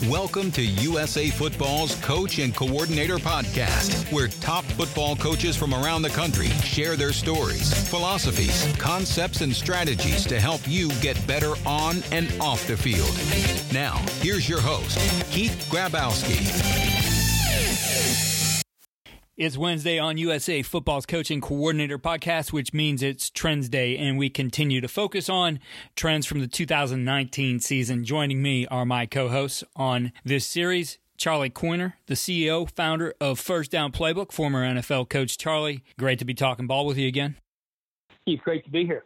Welcome to USA Football's Coach and Coordinator Podcast, where top football coaches from around the country share their stories, philosophies, concepts, and strategies to help you get better on and off the field. Now, here's your host, Keith Grabowski. It's Wednesday on USA Football's Coaching Coordinator Podcast, which means it's Trends Day, and we continue to focus on trends from the 2019 season. Joining me are my co-hosts on this series, Charlie Coiner, the CEO, founder of First Down Playbook, former NFL coach. Charlie, great to be talking ball with you again. It's great to be here.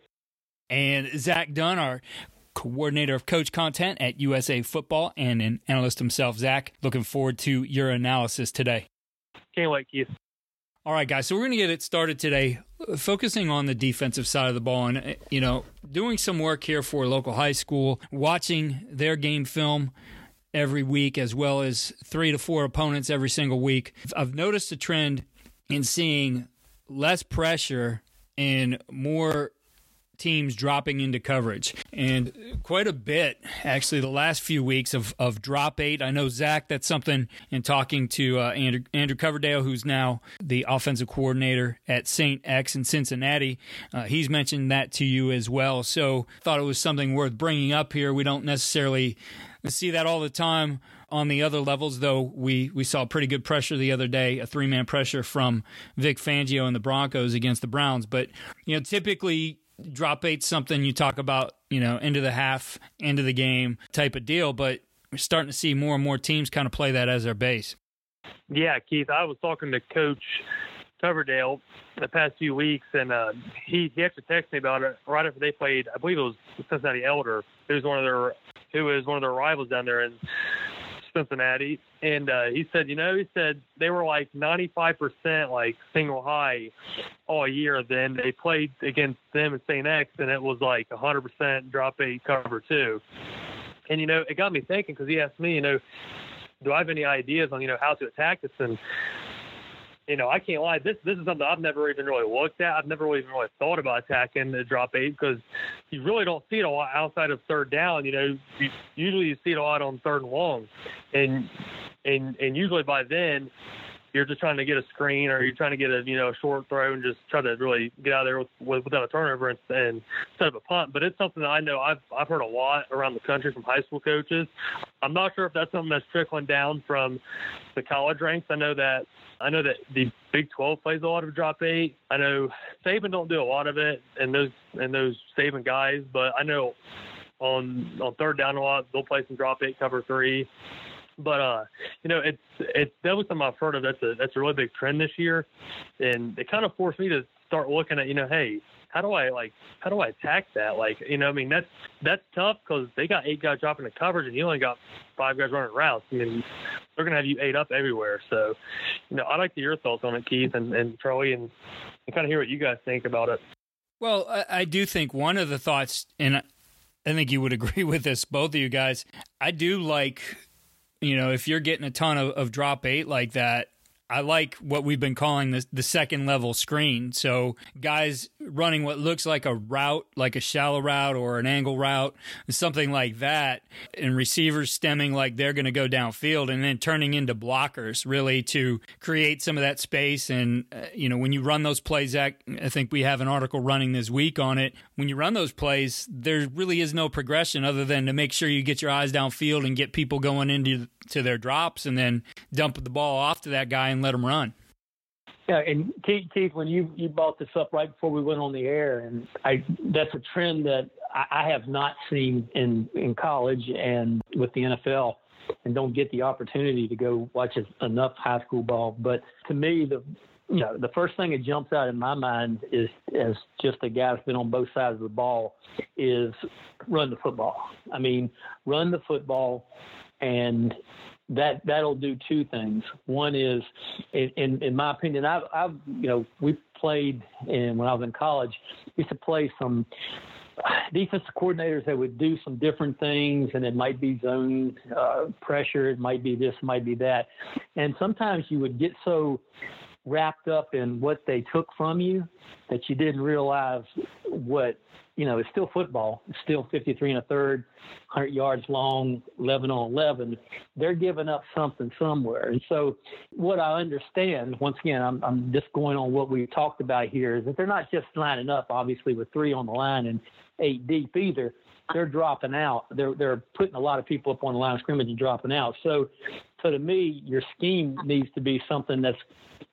And Zach Dunn, our coordinator of coach content at USA Football and an analyst himself. Zach, looking forward to your analysis today. Can't wait, Keith. All right, guys, so we're going to get it started today focusing on the defensive side of the ball and, doing some work here for a local high school, watching their game film every week as well as 3 to 4 opponents every single week. I've noticed a trend in seeing less pressure and more teams dropping into coverage, and quite a bit actually the last few weeks of drop 8. I know, Zach, that's something in talking to Andrew Coverdale, who's now the offensive coordinator at St. X in Cincinnati. He's mentioned that to you as well, so thought it was something worth bringing up here. We don't necessarily see that all the time on the other levels, though we saw pretty good pressure the other day, a 3-man pressure from Vic Fangio and the Broncos against the Browns. But typically drop 8's something you talk about, end of the half, end of the game type of deal, but we're starting to see more and more teams kind of play that as their base. Yeah, Keith, I was talking to Coach Coverdale the past few weeks, and he actually texted me about it right after they played. I believe it was Cincinnati Elder, who was one of their rivals down there in Cincinnati, and he said they were like 95% like single high all year. Then they played against them at St. X, and it was like 100% drop 8 cover 2. And it got me thinking, because he asked me, do I have any ideas on how to attack this? And I can't lie, this is something I've never even really looked at. I've never even really thought about attacking the drop 8, because you really don't see it a lot outside of third down. Usually you see it a lot on third and long, and usually by then you're just trying to get a screen, or you're trying to get a short throw and just try to really get out of there without a turnover and set up a punt. But it's something that I know I've heard a lot around the country from high school coaches. I'm not sure if that's something that's trickling down from the college ranks. I know that the Big 12 plays a lot of drop 8. I know Saban don't do a lot of it, and those Saban guys, but I know on third down a lot they'll play some drop 8 cover 3. But it's definitely something I've heard of. That's a really big trend this year, and it kind of forced me to start looking at hey, how do I attack that? That's tough, because they got 8 guys dropping the coverage, and you only got 5 guys running routes. They're gonna have you 8 up everywhere. So I'd like to hear your thoughts on it, Keith and Charlie, and kind of hear what you guys think about it. Well, I do think one of the thoughts, and I think you would agree with this, both of you guys, I do like, if you're getting a ton of drop 8 like that, I like what we've been calling the second level screen. So guys running what looks like a route, like a shallow route or an angle route, something like that, and receivers stemming like they're going to go downfield, and then turning into blockers really to create some of that space. And, when you run those plays, Zach, I think we have an article running this week on it. When you run those plays, there really is no progression other than to make sure you get your eyes downfield and get people going into their drops, and then dump the ball off to that guy and let him run. Yeah, and Keith, when you brought this up right before we went on the air, and that's a trend that I have not seen in college and with the NFL, and don't get the opportunity to go watch enough high school ball. But to me, the first thing that jumps out in my mind is, as just a guy that's been on both sides of the ball, is run the football. Run the football, and that'll do 2 things. One is, in my opinion, we played, and when I was in college, we used to play some defensive coordinators that would do some different things, and it might be zone pressure, it might be this, might be that. And sometimes you would get so wrapped up in what they took from you that you didn't realize what it's still football. It's still 53 1/3, 100 yards long, 11 on 11. They're giving up something somewhere. And so what I understand, once again, I'm just going on what we talked about here, is that they're not just lining up, obviously, with 3 on the line and 8 deep either. They're dropping out. They're putting a lot of people up on the line of scrimmage and dropping out. So to me, your scheme needs to be something that's,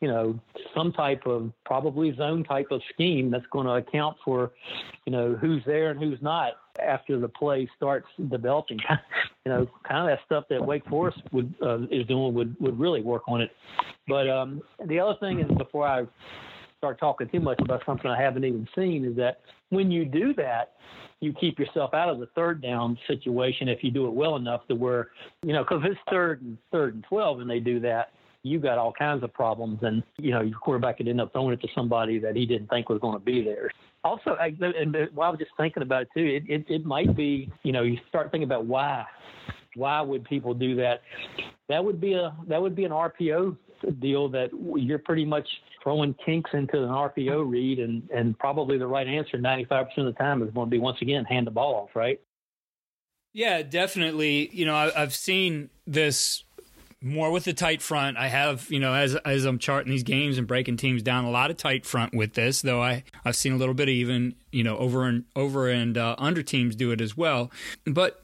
some type of probably zone type of scheme that's going to account for, who's there and who's not after the play starts developing. Kind of that stuff that Wake Forest is doing would really work on it. But the other thing is, before I start talking too much about something I haven't even seen, is that when you do that, you keep yourself out of the third down situation if you do it well enough to where, because it's third and 12 and they do that, you got all kinds of problems, and your quarterback could end up throwing it to somebody that he didn't think was going to be there. Also, and while I was just thinking about it too, it might be, you start thinking about why would people do that? That would be an RPO deal, that you're pretty much throwing kinks into an RPO read, and probably the right answer 95% of the time is going to be, once again, hand the ball off, right? Yeah, definitely. I've seen this more with the tight front. I have, as I'm charting these games and breaking teams down, a lot of tight front with this, though I've seen a little bit of even, over and under teams do it as well. But,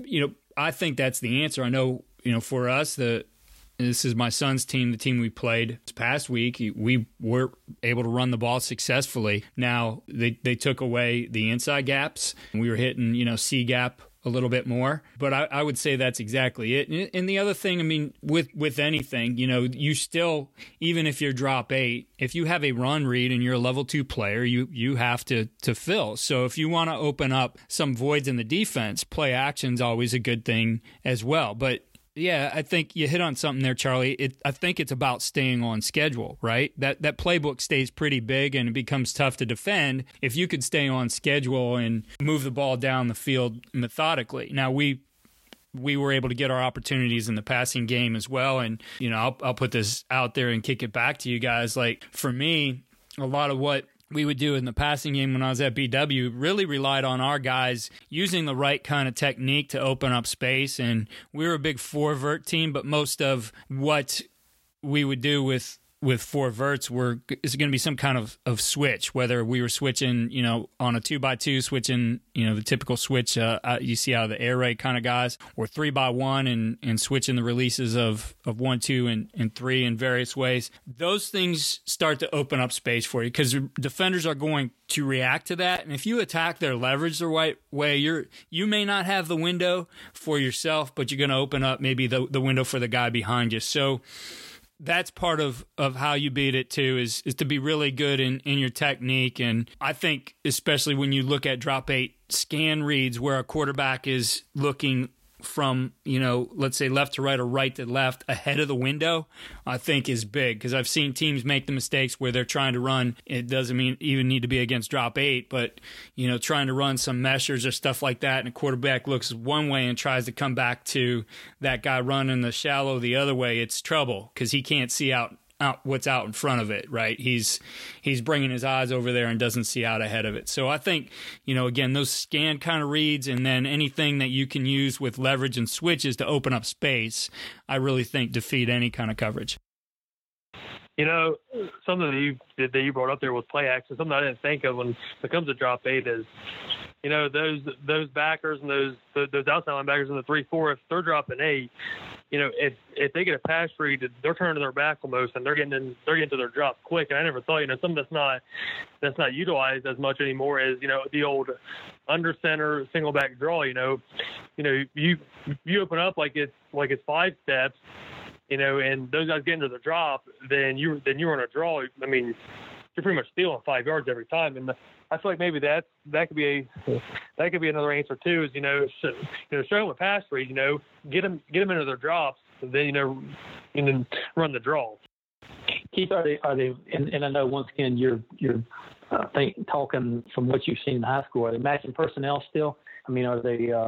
I think that's the answer. I know, for us, this is my son's team, the team we played this past week. We were able to run the ball successfully. Now, they took away the inside gaps. We were hitting, C gap a little bit more. But I would say that's exactly it. And the other thing, with anything, you still, even if you're drop 8, if you have a run read and you're a level 2 player, you have to fill. So if you want to open up some voids in the defense, play action's always a good thing as well. But yeah, I think you hit on something there, Charlie. I think it's about staying on schedule, right? That playbook stays pretty big and it becomes tough to defend if you could stay on schedule and move the ball down the field methodically. Now, we were able to get our opportunities in the passing game as well. And, I'll put this out there and kick it back to you guys. Like, for me, a lot of what we would do in the passing game when I was at BW really relied on our guys using the right kind of technique to open up space. And we were a big 4-vert team, but most of what we would do with 4 verts is going to be some kind of switch, whether we were switching, on a 2x2, switching, the typical switch you see out of the air raid kind of guys, or 3x1 and switching the releases of 1, 2, and 3 in various ways. Those things start to open up space for you because defenders are going to react to that. And if you attack their leverage the right way, you may not have the window for yourself, but you're going to open up maybe the window for the guy behind you. So that's part of how you beat it too, is to be really good in your technique. And I think especially when you look at drop 8 scan reads where a quarterback is looking from, let's say left to right or right to left ahead of the window, I think is big, because I've seen teams make the mistakes where they're trying to run. It doesn't even need to be against drop 8, but, trying to run some meshers or stuff like that, and a quarterback looks one way and tries to come back to that guy running the shallow the other way. It's trouble because he can't see out what's out in front of it, right? He's bringing his eyes over there and doesn't see out ahead of it. So I think, again, those scan kind of reads and then anything that you can use with leverage and switches to open up space, I really think defeat any kind of coverage. Something that you brought up there was play action. Something I didn't think of when it comes to drop 8 is, those backers and those outside linebackers in the 3-4, if they're dropping 8, if they get a pass read, they're turning their back almost, and they're getting to their drop quick. And I never thought, something that's not utilized as much anymore is, the old under center single back draw. You open up like it's 5 steps, and those guys get into the drop, then you're on a draw. I mean, you're pretty much stealing 5 yards every time. And I feel like maybe that could be another answer too. Is show them a pass read. Get them into their drops, and then and then run the draw. Keith, are they? And I know once again you're talking from what you've seen in high school. Are they matching personnel still? I mean, are they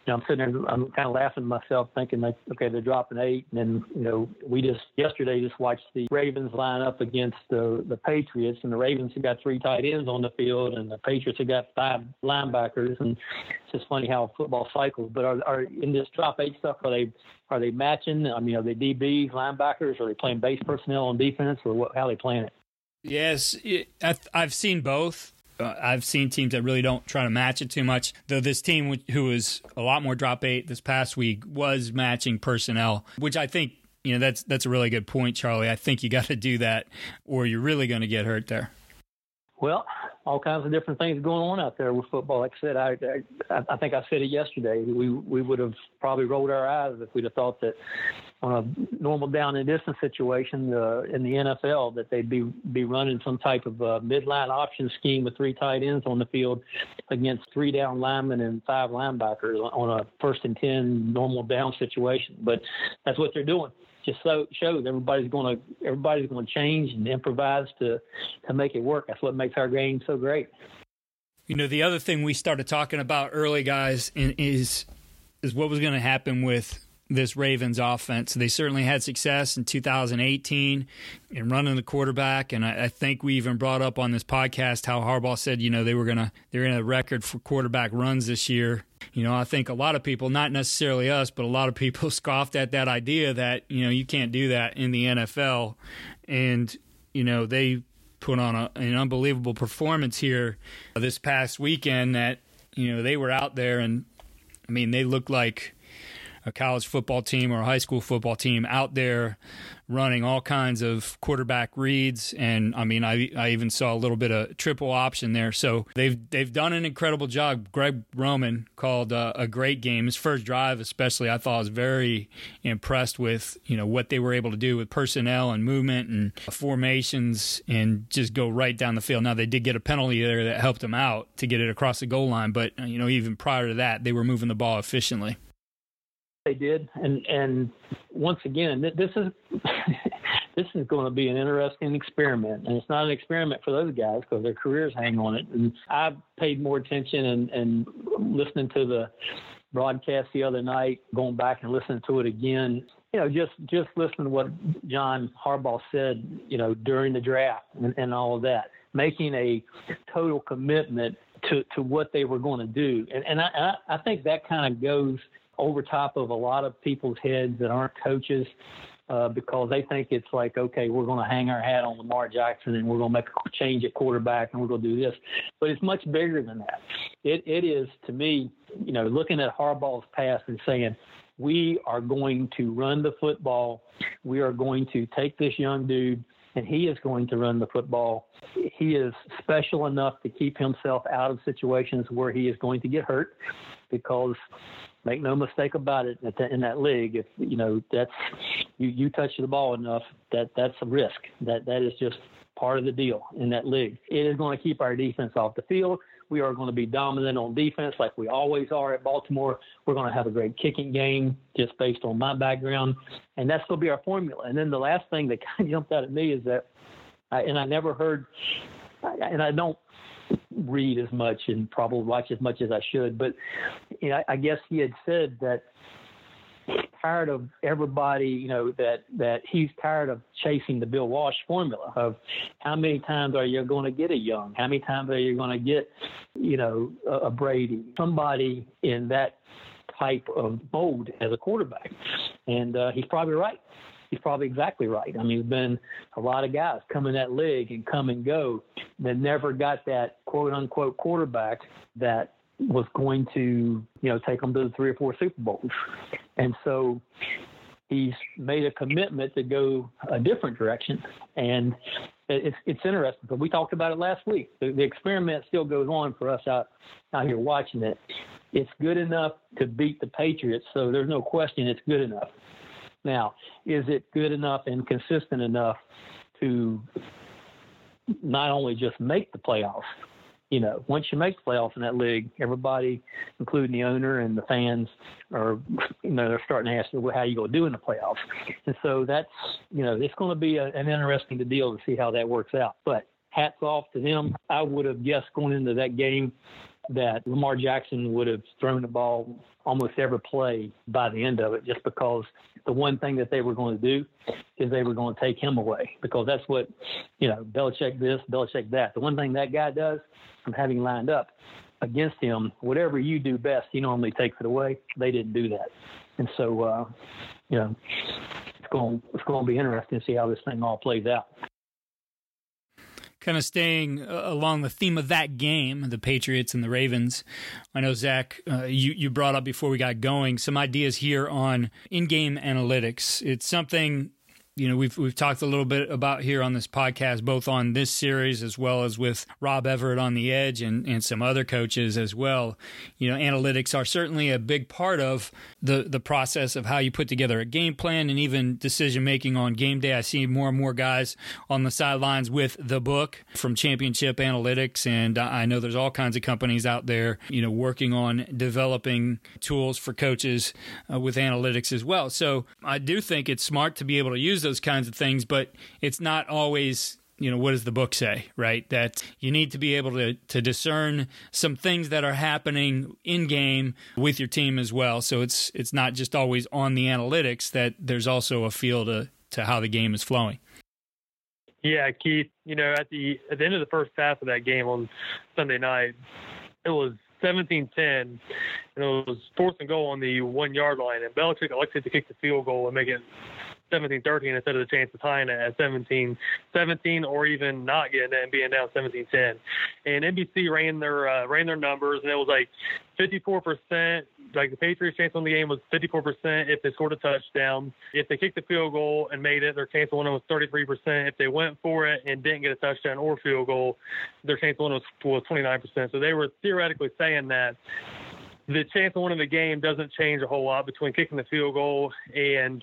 I'm sitting there, I'm kind of laughing to myself, thinking like, okay, they're dropping 8, and then we just yesterday watched the Ravens line up against the Patriots, and the Ravens have got 3 tight ends on the field, and the Patriots have got 5 linebackers, and it's just funny how football cycles. But are in this drop 8 stuff, are they matching? I mean, are they DBs, linebackers? Are they playing base personnel on defense, or how are they playing it? Yes, I've seen both. I've seen teams that really don't try to match it too much, though this team, who was a lot more drop 8 this past week, was matching personnel, which I think, that's a really good point, Charlie. I think you got to do that or you're really going to get hurt there. Well, all kinds of different things going on out there with football. Like I said, I think I said it yesterday. We would have probably rolled our eyes if we'd have thought that on a normal down and distance situation in the NFL that they'd be running some type of midline option scheme with 3 tight ends on the field against 3 down linemen and 5 linebackers on a 1st and 10 normal down situation. But that's what they're doing. Just shows everybody's going to change and improvise to make it work. That's what makes our game so great. The other thing we started talking about early, guys, is what was going to happen with this Ravens offense. They certainly had success in 2018 in running the quarterback, and I think we even brought up on this podcast how Harbaugh said, they're going to record for quarterback runs this year. I think a lot of people, not necessarily us, but a lot of people scoffed at that idea that, you can't do that in the NFL. And, they put on an unbelievable performance here this past weekend that, they were out there and, they looked like a college football team or a high school football team out there running all kinds of quarterback reads. And I even saw a little bit of triple option there. So they've done an incredible job. Greg Roman called a great game. His first drive especially, I thought, I was very impressed with, what they were able to do with personnel and movement and formations and just go right down the field. Now, they did get a penalty there that helped them out to get it across the goal line. But, even prior to that, they were moving the ball efficiently. They did, and once again, this is this is going to be an interesting experiment, and it's not an experiment for those guys because their careers hang on it. And I paid more attention and listening to the broadcast the other night, going back and listening to it again. Just listening to what John Harbaugh said, during the draft and all of that, making a total commitment to what they were going to do, and I think that kind of goes over top of a lot of people's heads that aren't coaches because they think it's like, okay, we're going to hang our hat on Lamar Jackson and we're going to make a change at quarterback and we're going to do this. But it's much bigger than that. It is, to me, looking at Harbaugh's past and saying, we are going to run the football. We are going to take this young dude and he is going to run the football. He is special enough to keep himself out of situations where he is going to get hurt because – make no mistake about it. In that league, if that's you touch the ball enough, that's a risk. That is just part of the deal in that league. It is going to keep our defense off the field. We are going to be dominant on defense like we always are at Baltimore. We're going to have a great kicking game just based on my background, and that's going to be our formula. And then the last thing that kind of jumped out at me is that, and I never heard, and I don't read as much and probably watch as much as I should, but I guess he had said that he's tired of everybody, that he's tired of chasing the Bill Walsh formula of how many times are you going to get a Young, how many times are you going to get, a Brady, somebody in that type of mold as a quarterback. And he's probably right. He's probably exactly right. There's been a lot of guys come in that league and come and go that never got that quote-unquote quarterback that was going to, take them to the 3 or 4 Super Bowls. And so he's made a commitment to go a different direction. And it's interesting. But we talked about it last week. The experiment still goes on for us out here watching it. It's good enough to beat the Patriots, so there's no question it's good enough. Now, is it good enough and consistent enough to not only just make the playoffs? Once you make the playoffs in that league, everybody, including the owner and the fans, are, they're starting to ask, well, how are you going to do in the playoffs? And so that's, it's going to be an interesting deal to see how that works out. But hats off to them. I would have guessed going into that game that Lamar Jackson would have thrown the ball almost every play by the end of it, just because the one thing that they were going to do is they were going to take him away, because that's what, Belichick this, Belichick that. The one thing that guy does from having lined up against him, whatever you do best, he normally takes it away. They didn't do that. And so, it's going to be interesting to see how this thing all plays out. Kind of staying along the theme of that game, the Patriots and the Ravens. I know, Zach, you brought up before we got going some ideas here on in-game analytics. It's something we've talked a little bit about here on this podcast, both on this series as well as with Rob Everett on the Edge and some other coaches as well. Analytics are certainly a big part of the process of how you put together a game plan and even decision-making on game day. I see more and more guys on the sidelines with the book from Championship Analytics, and I know there's all kinds of companies out there, working on developing tools for coaches with analytics as well. So I do think it's smart to be able to use those kinds of things, but it's not always, what does the book say, right? That you need to be able to discern some things that are happening in game with your team as well. So it's not just always on the analytics, that there's also a feel to how the game is flowing. Yeah, Keith, at the end of the first half of that game on Sunday night, it was 17-10, and it was 4th and goal on the 1 yard line, and Belichick elected to kick the field goal and make it 17-13 instead of the chance of tying it at 17-17, or even not getting it and being down 17-10. And NBC ran their numbers, and it was like 54%. Like the Patriots' chance on the game was 54% if they scored a touchdown. If they kicked the field goal and made it, their chance of winning was 33%. If they went for it and didn't get a touchdown or field goal, their chance of winning was 29%. So they were theoretically saying that the chance of winning the game doesn't change a whole lot between kicking the field goal and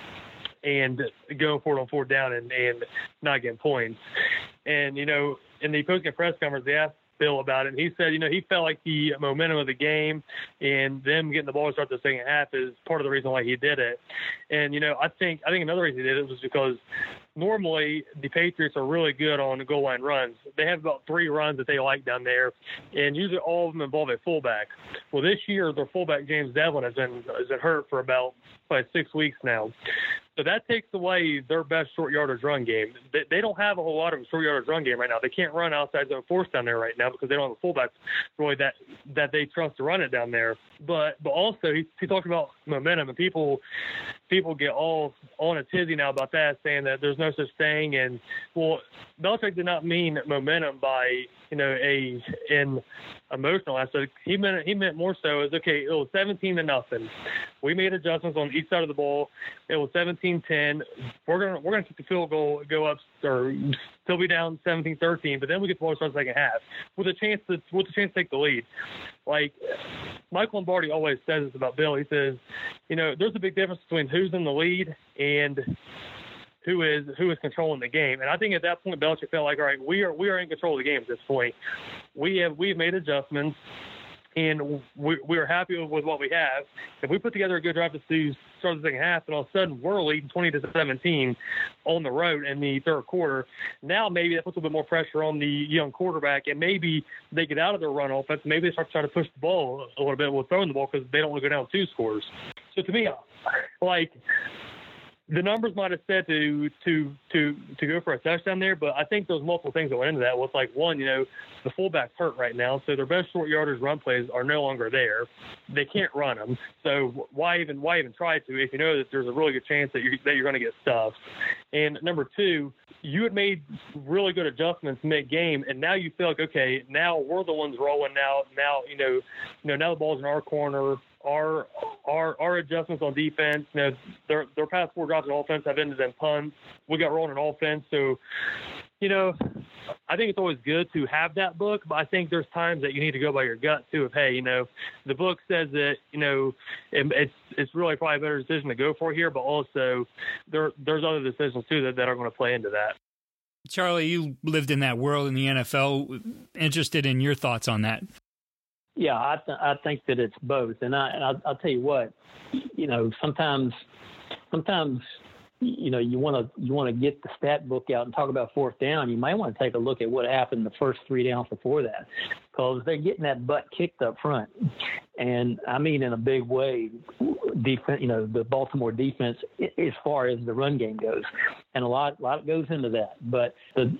going for it on 4th down and not getting points. And, in the post-game press conference, they asked Bill about it, and he said, he felt like the momentum of the game and them getting the ball to start the second half is part of the reason why he did it. And, I think another reason he did it was because normally the Patriots are really good on the goal line runs. They have about 3 runs that they like down there, and usually all of them involve a fullback. Well, this year their fullback, James Devlin, has been hurt for about 6 weeks now. So that takes away their best short yardage run game. They don't have a whole lot of a short yardage run game right now. They can't run outside zone force down there right now because they don't have a fullback really that they trust to run it down there. But also he talked about momentum, and people get all in a tizzy now about that, saying that there's no such thing. And Belichick did not mean momentum by an emotional aspect. He meant more so as, okay, it was 17-0. We made adjustments on each side of the ball. It was 17-10. We're gonna kick the field goal, go up, or still be down 17-13, but then we get the ball to start the second half with a chance to take the lead. Like Mike Lombardi always says this about Bill. He says, there's a big difference between who's in the lead and who is controlling the game. And I think at that point, Belichick felt like, all right, we are in control of the game at this point. We've made adjustments, and we are happy with what we have. If we put together a good drive to start the second half, and all of a sudden we're leading 20-17 on the road in the third quarter, now maybe that puts a little bit more pressure on the young quarterback, and maybe they get out of their run offense. Maybe they start trying to push the ball a little bit with throwing the ball because they don't want to go down 2 scores. So to me, like, the numbers might have said to go for a touchdown there, but I think there's multiple things that went into that. Well, it's like, one, the fullback's hurt right now, so their best short yardage run plays are no longer there. They can't run them, so why even try to if you know that there's a really good chance that you're going to get stuffed? And number 2, you had made really good adjustments mid-game, and now you feel like, okay, now we're the ones rolling. Now the ball's in our corner. Our adjustments on defense, their past 4 drives on offense have ended in punts. We got rolling on offense, so I think it's always good to have that book, but I think there's times that you need to go by your gut too. Of, hey, the book says that it's really probably a better decision to go for here, but also there's other decisions too that are going to play into that. Charlie, you lived in that world in the NFL. Interested in your thoughts on that? Yeah, I think that it's both, and I'll tell you what, sometimes you want to get the stat book out and talk about 4th down. You might want to take a look at what happened the first 3 downs before that. because they're getting that butt kicked up front. And I mean, in a big way, defense, the Baltimore defense, as far as the run game goes, and a lot goes into that. But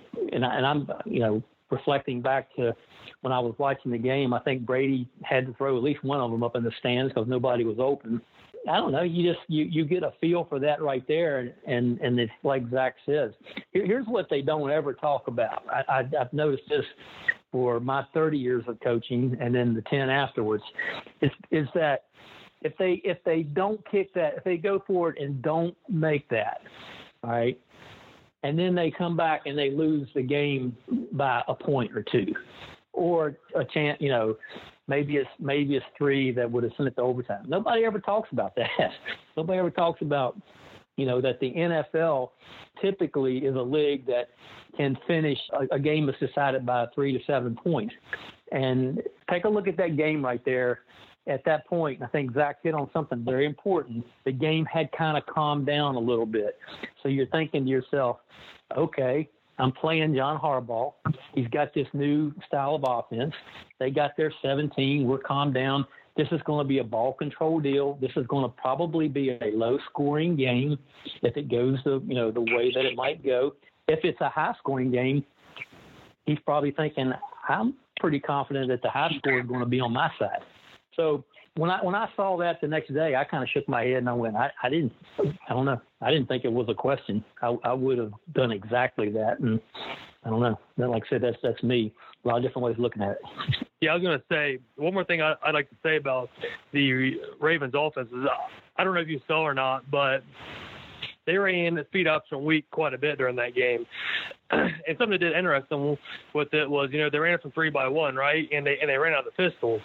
I'm reflecting back to when I was watching the game, I think Brady had to throw at least one of them up in the stands because nobody was open. I don't know. You get a feel for that right there, and it's like Zach says. Here's what they don't ever talk about. I've noticed this for my 30 years of coaching, and then the 10 afterwards. Is that if they don't kick that, if they go for it and don't make that, all right, and then they come back and they lose the game by a point or two, or a chance, maybe it's three that would have sent it to overtime. Nobody ever talks about that. Nobody ever talks about, that the NFL typically is a league that can finish a game that's decided by 3 to 7 points. And take a look at that game right there. At that point, I think Zach hit on something very important. The game had kind of calmed down a little bit. So you're thinking to yourself, okay, I'm playing John Harbaugh. He's got this new style of offense. They got their 17. We're calmed down. This is going to be a ball control deal. This is going to probably be a low-scoring game if it goes the way that it might go. If it's a high-scoring game, he's probably thinking, I'm pretty confident that the high score is going to be on my side. So when I saw that the next day, I kind of shook my head and I went, I don't know. I didn't think it was a question. I would have done exactly that. And I don't know. Like I said, that's me. A lot of different ways of looking at it. Yeah, I was going to say, one more thing I'd like to say about the Ravens offense is, I don't know if you saw or not, but they ran the speed option weak quite a bit during that game. And something that did interesting with it was, they ran it from 3-by-1, right? And they ran out of the pistol.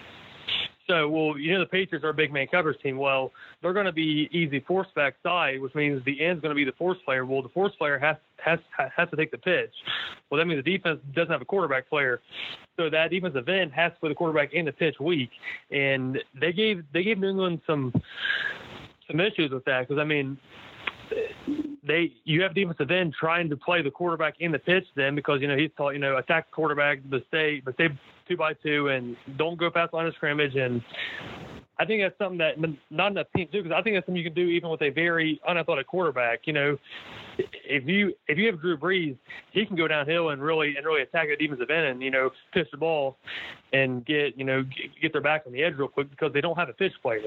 So, the Patriots are a big man coverage team. Well, they're going to be easy force backside, which means the end's going to be the force player. Well, the force player has to take the pitch. Well, that means the defense doesn't have a quarterback player. So that defensive end has to put the quarterback in the pitch weak. And they gave New England some issues with that because, you have defensive end trying to play the quarterback in the pitch then because, he's taught, attack the quarterback, but stay 2-by-2 and don't go past the line of scrimmage. And I think that's something that not enough teams do because I think that's something you can do even with a very unathletic quarterback. If you have Drew Brees, he can go downhill and really attack the defensive end and, pitch the ball and get their back on the edge real quick because they don't have a pitch player.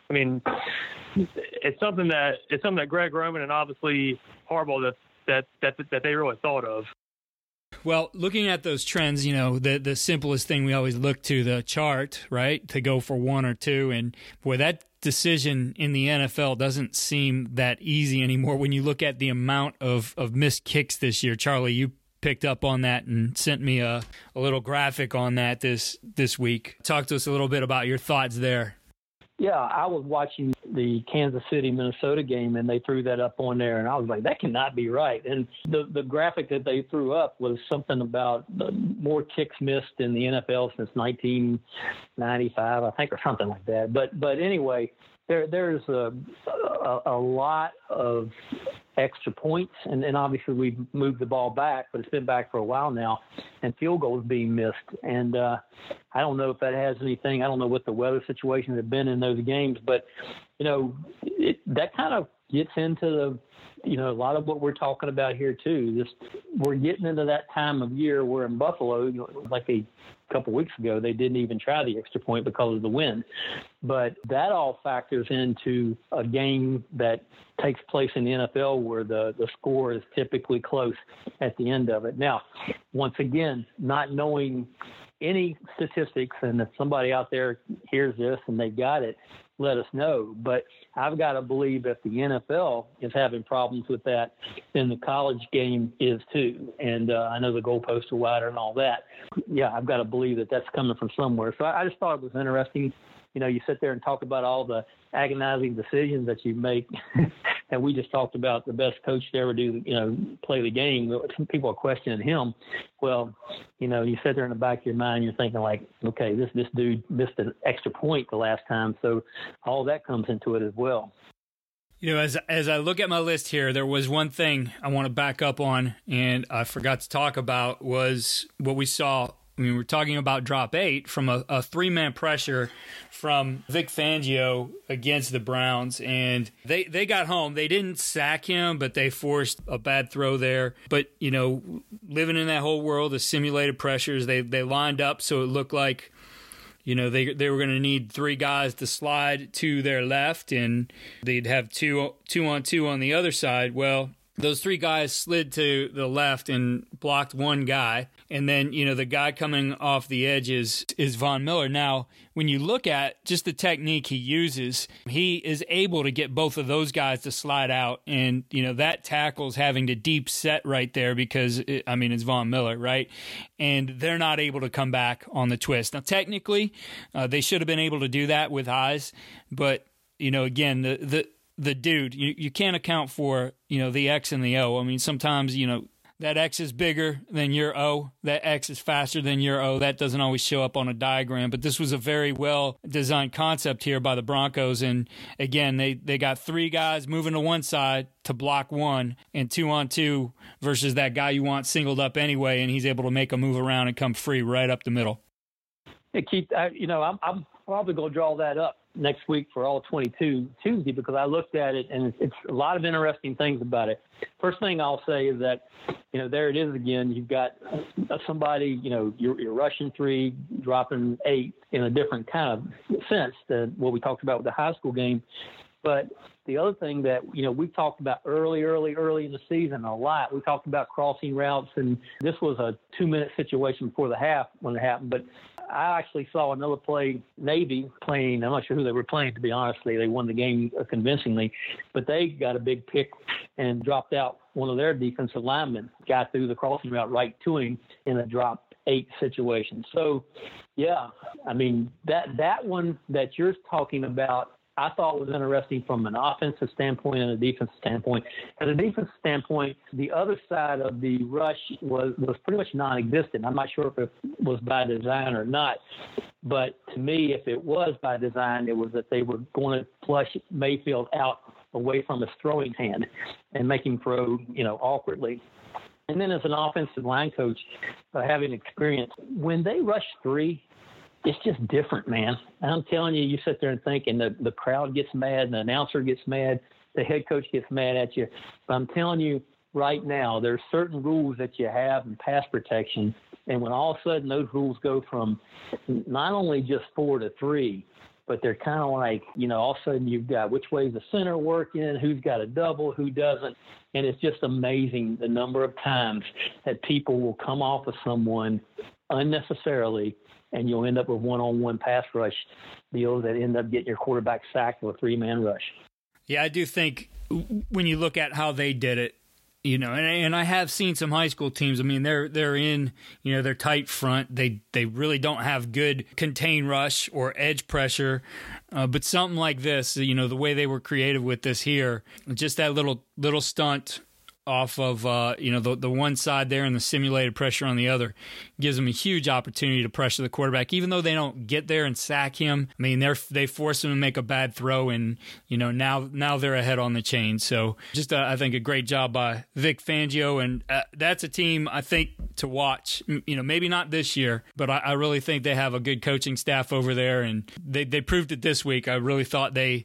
It's something that Greg Roman and obviously Harbaugh that they really thought of. Well, looking at those trends, the simplest thing we always look to the chart, right, to go for one or two. And boy, that decision in the NFL doesn't seem that easy anymore when you look at the amount of missed kicks this year. Charlie, you picked up on that and sent me a little graphic on that this week. Talk to us a little bit about your thoughts there. Yeah, I was watching the Kansas City-Minnesota game, and they threw that up on there, and I was like, that cannot be right. And the graphic that they threw up was something about more kicks missed in the NFL since 1995, I think, or something like that. But anyway, there's a lot of extra points, and obviously we've moved the ball back, but it's been back for a while now, and field goals being missed. And I don't know if that has anything. I don't know what the weather situations have been in those games, but, that kind of gets into a lot of what we're talking about here too. We're getting into that time of year where in Buffalo, like a couple weeks ago, they didn't even try the extra point because of the wind. But that all factors into a game that takes place in the NFL where the score is typically close at the end of it. Now, once again, not knowing any statistics, and if somebody out there hears this and they got it, let us know. But I've got to believe if the NFL is having problems with that, then the college game is too. And I know the goalposts are wider and all that. Yeah, I've got to believe that that's coming from somewhere. So I just thought it was interesting. You sit there and talk about all the agonizing decisions that you make. And we just talked about the best coach to ever play the game. Some people are questioning him. Well, you sit there in the back of your mind, you're thinking like, okay, this dude missed an extra point the last time. So all that comes into it as well. As I look at my list here, there was one thing I want to back up on, and I forgot to talk about, was what we saw I mean, we're talking about drop 8 from a three-man pressure from Vic Fangio against the Browns. And they got home. They didn't sack him, but they forced a bad throw there. But, living in that whole world of simulated pressures, they lined up so it looked like, they were going to need 3 guys to slide to their left, and they'd have 2-on-2 on the other side. Well, those 3 guys slid to the left and blocked 1 guy. And then, the guy coming off the edge is Von Miller. Now, when you look at just the technique he uses, he is able to get both of those guys to slide out. And, that tackle's having to deep set right there because, it's Von Miller, right? And they're not able to come back on the twist. Now, technically, they should have been able to do that with eyes. But, again, the dude, you can't account for, the X and the O. I mean, sometimes, that X is bigger than your O. That X is faster than your O. That doesn't always show up on a diagram. But this was a very well-designed concept here by the Broncos. And, again, they got 3 guys moving to one side to block 1 and 2-on-2 versus that guy you want singled up anyway, and he's able to make a move around and come free right up the middle. Hey, Keith, I'm probably going to draw that up next week for all 22 Tuesday because I looked at it and it's a lot of interesting things about it. First thing I'll say is that, there it is again. You've got somebody, you're rushing 3, dropping 8 in a different kind of sense than what we talked about with the high school game. But the other thing that, we've talked about early in the season a lot, we talked about crossing routes, and this was a 2-minute situation before the half when it happened. But I actually saw another play, Navy playing, I'm not sure who they were playing, to be honest. They won the game convincingly, but they got a big pick and dropped out one of their defensive linemen, got through the crossing route right to him in a drop 8 situation. So, yeah, that one that you're talking about, I thought was interesting from an offensive standpoint and a defensive standpoint. As a defensive standpoint, the other side of the rush was pretty much non-existent. I'm not sure if it was by design or not, but to me, if it was by design, it was that they were going to flush Mayfield out away from his throwing hand and make him throw, awkwardly. And then as an offensive line coach, having experience, when they rush 3, it's just different, man. I'm telling you, you sit there and think, and the crowd gets mad, and the announcer gets mad, the head coach gets mad at you. But I'm telling you right now, there's certain rules that you have in pass protection, and when all of a sudden those rules go from not only just 4 to 3, but they're kind of like, all of a sudden you've got which way is the center working, who's got a double, who doesn't. And it's just amazing the number of times that people will come off of someone unnecessarily, and you'll end up with one-on-one pass rush deals that end up getting your quarterback sacked with a 3-man rush. Yeah, I do think when you look at how they did it, and I have seen some high school teams. They're in, their tight front. They really don't have good contain rush or edge pressure. But something like this, the way they were creative with this here, just that little stunt off of the one side there and the simulated pressure on the other gives them a huge opportunity to pressure the quarterback. Even though they don't get there and sack him, they force him to make a bad throw, and now they're ahead on the chain. So just I think a great job by Vic Fangio, and that's a team I think to watch. Maybe not this year, but I really think they have a good coaching staff over there, and they proved it this week. I really thought they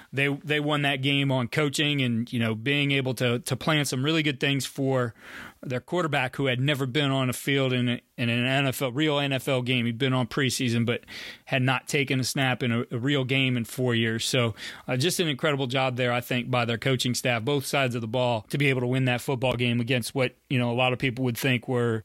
won that game on coaching and being able to plan some really good things for their quarterback, who had never been on a field in an real NFL game. He'd been on preseason, but had not taken a snap in a real game in 4 years. So just an incredible job there, I think, by their coaching staff, both sides of the ball, to be able to win that football game against what a lot of people would think were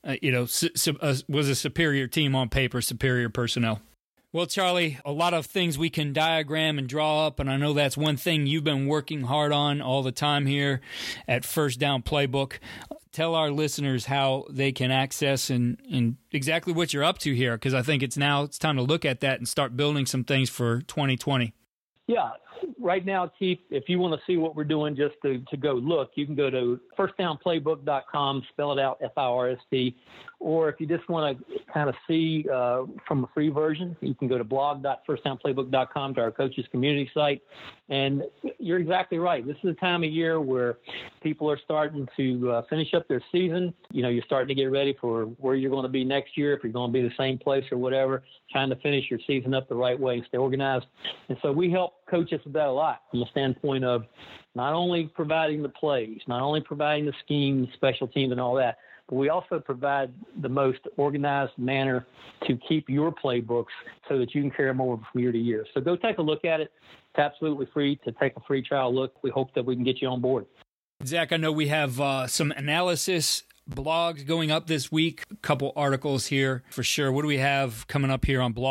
was a superior team on paper, superior personnel. Well, Charlie, a lot of things we can diagram and draw up, and I know that's one thing you've been working hard on all the time here at First Down Playbook. Tell our listeners how they can access and exactly what you're up to here, because I think it's time to look at that and start building some things for 2020. Yeah, right now, Keith, if you want to see what we're doing just to go look, you can go to firstdownplaybook.com, spell it out, FIRST. Or if you just want to kind of see from a free version, you can go to blog.firstdownplaybook.com to our coaches community site. And you're exactly right. This is a time of year where people are starting to finish up their season. You know, you're starting to get ready for where you're going to be next year, if you're going to be the same place or whatever, trying to finish your season up the right way and stay organized. And so we help coaches with that a lot from the standpoint of not only providing the plays, not only providing the schemes, special teams and all that, but we also provide the most organized manner to keep your playbooks so that you can carry them over from year to year. So go take a look at it. It's absolutely free to take a free trial look. We hope that we can get you on board. Zach, I know we have some analysis blogs going up this week, a couple articles here for sure. What do we have coming up here on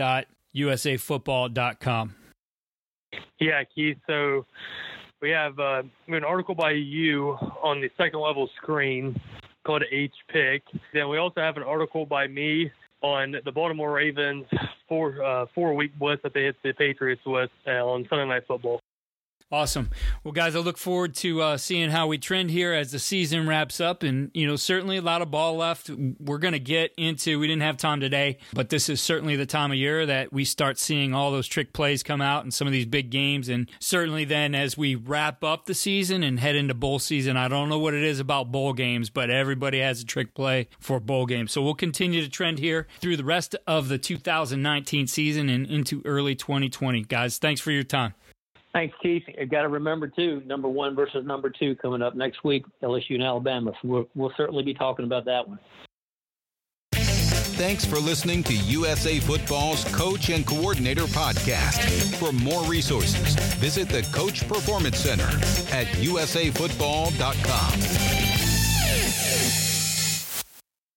blogs.usafootball.com? Yeah, Keith. So we have an article by you on the second level screen called H-Pick. Then we also have an article by me on the Baltimore Ravens four-week blitz that they hit the Patriots with on Sunday Night Football. Awesome. Well, guys, I look forward to seeing how we trend here as the season wraps up. And, you know, certainly a lot of ball left. We're going to get into, we didn't have time today, but this is certainly the time of year that we start seeing all those trick plays come out in some of these big games. And certainly then as we wrap up the season and head into bowl season, I don't know what it is about bowl games, but everybody has a trick play for bowl games. So we'll continue to trend here through the rest of the 2019 season and into early 2020. Guys, thanks for your time. Thanks, Keith. You got to remember, too, number 1 versus number 2 coming up next week, LSU and Alabama. So we'll certainly be talking about that one. Thanks for listening to USA Football's Coach and Coordinator Podcast. For more resources, visit the Coach Performance Center at usafootball.com.